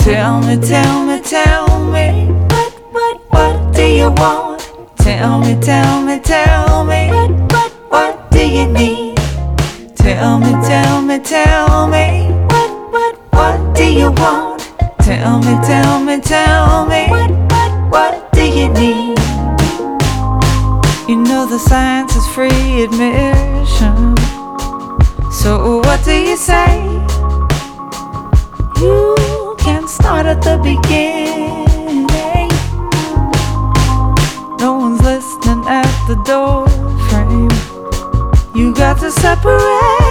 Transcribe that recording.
Tell me, tell me, tell me, what do you want? Tell me, tell me, tell me, what do you need? Tell me, tell me, tell me, what do you want? Tell me, tell me, tell me, what do you need? You know the science is free admission, so what do you say? You can start at the beginning. No one's listening at the door frame. You got to separate